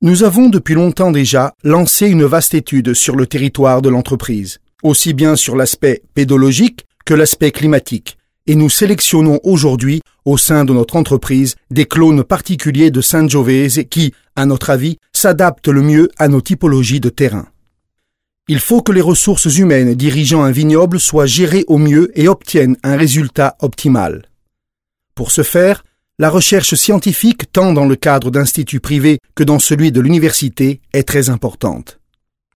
Nous avons depuis longtemps déjà lancé une vaste étude sur le territoire de l'entreprise, aussi bien sur l'aspect pédologique que l'aspect climatique, et nous sélectionnons aujourd'hui, au sein de notre entreprise, des clones particuliers de Sangiovese qui, à notre avis, s'adaptent le mieux à nos typologies de terrain. Il faut que les ressources humaines dirigeant un vignoble soient gérées au mieux et obtiennent un résultat optimal. Pour ce faire, la recherche scientifique, tant dans le cadre d'instituts privés que dans celui de l'université, est très importante.